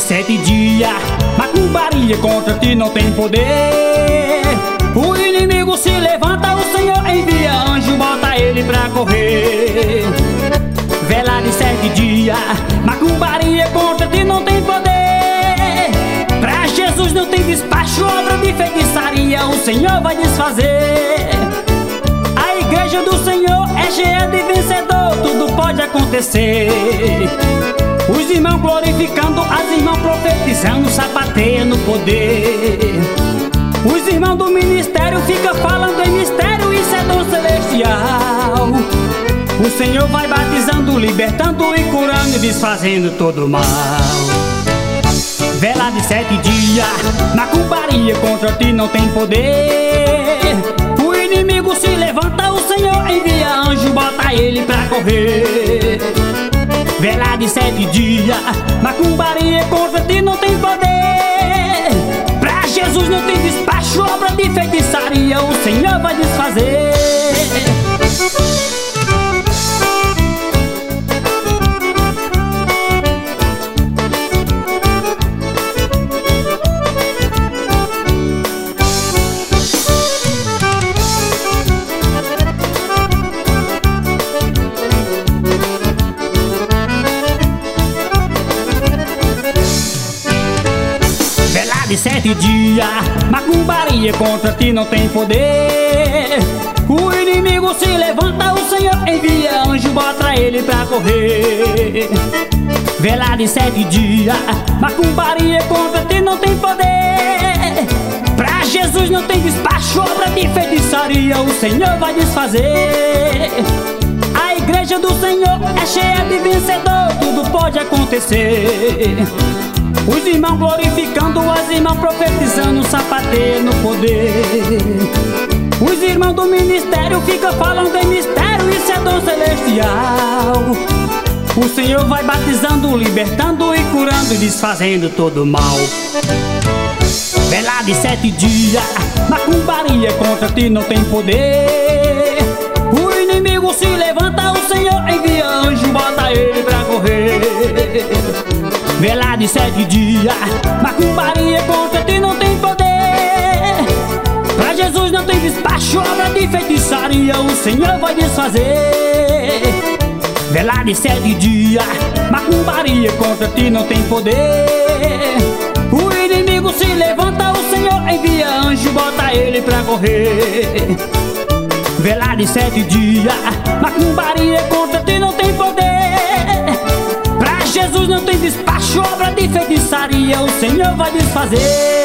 7 dias, macumbaria contra ti não tem poder. O inimigo se levanta, o Senhor envia anjo, bota ele pra correr. Vela de 7 dias, macumbaria contra ti não tem poder. Pra Jesus não tem despacho, obra de feitiçaria o Senhor vai desfazer. A igreja do Senhor é cheia de vencedor, tudo pode acontecer. Os irmãos glorificando, as irmãs profetizando, sapateia no poder. Os irmãos do ministério ficam falando em mistério, isso é dom celestial. O Senhor vai batizando, libertando e curando e desfazendo todo o mal. Vela de 7 dias, macumbaria contra ti não tem poder. O inimigo se levanta, o Senhor envia anjo, bota ele pra correr. Vela de 7 dias, macumbaria contra ti não tem poder. Pra Jesus não tem despacho, obra de feitiçaria o Senhor vai desfazer. De 7 dias, macumbaria contra ti não tem poder. O inimigo se levanta, o Senhor envia anjo, bota ele pra correr. Vela de 7 dias, macumbaria contra ti não tem poder. Pra Jesus não tem despacho, obra de feitiçaria o Senhor vai desfazer. A igreja do Senhor é cheia de vencedor, tudo pode acontecer. Os irmãos glorificando, as irmãs profetizando, sapateia no poder. Os irmãos do ministério ficam falando em mistério, isso é dom celestial. O Senhor vai batizando, libertando e curando e desfazendo todo o mal. Vela de 7 dias, macumbaria contra ti não tem poder. O inimigo se levanta, o Senhor envia anjo, bota ele pra correr. Vela de 7 dias, macumbaria contra ti não tem poder. Pra Jesus não tem despacho, obra de feitiçaria o Senhor vai desfazer. Vela de 7 dias, macumbaria contra ti não tem poder. O inimigo se levanta, o Senhor envia anjo, bota ele pra correr. Vela de 7 dias, macumbaria contra ti não tem poder. Pra Jesus não tem despacho, obra de feitiçaria o Senhor vai desfazer.